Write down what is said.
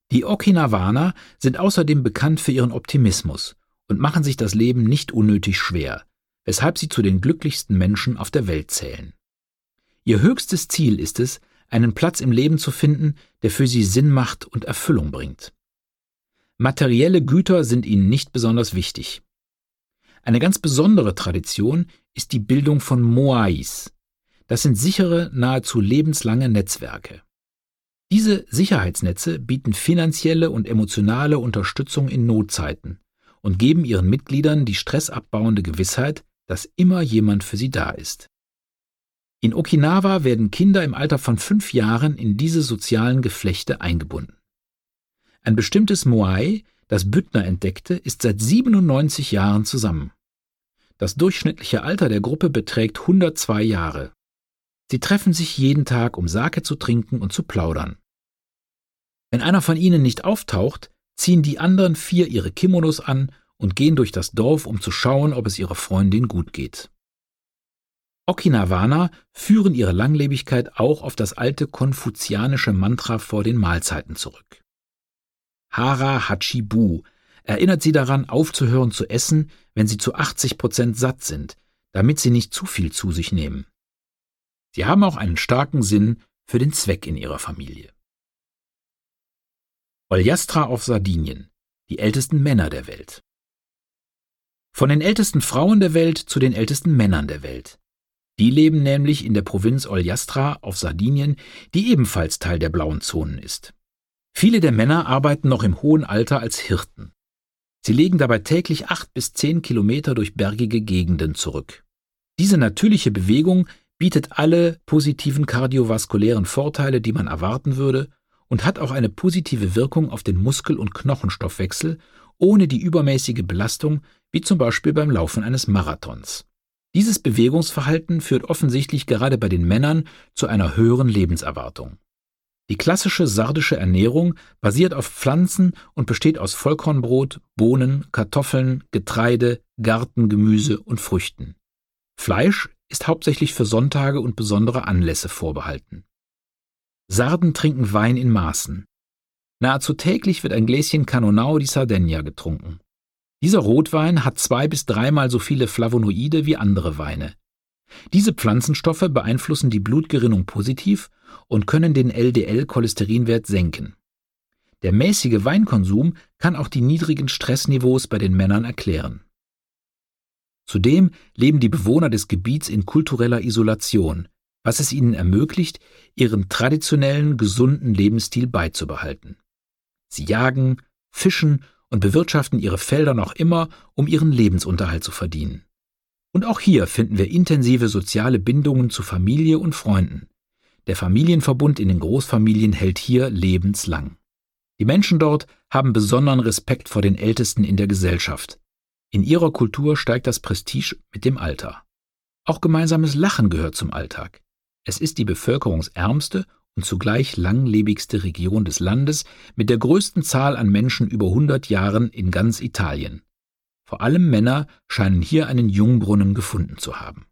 Die Okinawaner sind außerdem bekannt für ihren Optimismus und machen sich das Leben nicht unnötig schwer, weshalb sie zu den glücklichsten Menschen auf der Welt zählen. Ihr höchstes Ziel ist es, einen Platz im Leben zu finden, der für sie Sinn macht und Erfüllung bringt. Materielle Güter sind ihnen nicht besonders wichtig. Eine ganz besondere Tradition ist die Bildung von Moais. Das sind sichere, nahezu lebenslange Netzwerke. Diese Sicherheitsnetze bieten finanzielle und emotionale Unterstützung in Notzeiten und geben ihren Mitgliedern die stressabbauende Gewissheit, dass immer jemand für sie da ist. In Okinawa werden Kinder im Alter von 5 Jahren in diese sozialen Geflechte eingebunden. Ein bestimmtes Moai, das Büttner entdeckte, ist seit 97 Jahren zusammen. Das durchschnittliche Alter der Gruppe beträgt 102 Jahre. Sie treffen sich jeden Tag, um Sake zu trinken und zu plaudern. Wenn einer von ihnen nicht auftaucht, ziehen die anderen 4 ihre Kimonos an und gehen durch das Dorf, um zu schauen, ob es ihrer Freundin gut geht. Okinawaner führen ihre Langlebigkeit auch auf das alte konfuzianische Mantra vor den Mahlzeiten zurück. Hara Hachi Bu erinnert sie daran, aufzuhören zu essen, wenn sie zu 80% satt sind, damit sie nicht zu viel zu sich nehmen. Sie haben auch einen starken Sinn für den Zweck in ihrer Familie. Oljastra auf Sardinien, die ältesten Männer der Welt. Von den ältesten Frauen der Welt zu den ältesten Männern der Welt. Die leben nämlich in der Provinz Oljastra auf Sardinien, die ebenfalls Teil der blauen Zonen ist. Viele der Männer arbeiten noch im hohen Alter als Hirten. Sie legen dabei täglich 8 bis 10 Kilometer durch bergige Gegenden zurück. Diese natürliche Bewegung bietet alle positiven kardiovaskulären Vorteile, die man erwarten würde, und hat auch eine positive Wirkung auf den Muskel- und Knochenstoffwechsel, ohne die übermäßige Belastung, wie zum Beispiel beim Laufen eines Marathons. Dieses Bewegungsverhalten führt offensichtlich gerade bei den Männern zu einer höheren Lebenserwartung. Die klassische sardische Ernährung basiert auf Pflanzen und besteht aus Vollkornbrot, Bohnen, Kartoffeln, Getreide, Gartengemüse und Früchten. Fleisch ist hauptsächlich für Sonntage und besondere Anlässe vorbehalten. Sarden trinken Wein in Maßen. Nahezu täglich wird ein Gläschen Cannonau di Sardegna getrunken. Dieser Rotwein hat 2- bis 3-mal so viele Flavonoide wie andere Weine. Diese Pflanzenstoffe beeinflussen die Blutgerinnung positiv und können den LDL-Cholesterinwert senken. Der mäßige Weinkonsum kann auch die niedrigen Stressniveaus bei den Männern erklären. Zudem leben die Bewohner des Gebiets in kultureller Isolation, was es ihnen ermöglicht, ihren traditionellen, gesunden Lebensstil beizubehalten. Sie jagen, fischen und bewirtschaften ihre Felder noch immer, um ihren Lebensunterhalt zu verdienen. Und auch hier finden wir intensive soziale Bindungen zu Familie und Freunden. Der Familienverbund in den Großfamilien hält hier lebenslang. Die Menschen dort haben besonderen Respekt vor den Ältesten in der Gesellschaft. In ihrer Kultur steigt das Prestige mit dem Alter. Auch gemeinsames Lachen gehört zum Alltag. Es ist die bevölkerungsärmste und zugleich langlebigste Region des Landes mit der größten Zahl an Menschen über 100 Jahren in ganz Italien. Vor allem Männer scheinen hier einen Jungbrunnen gefunden zu haben.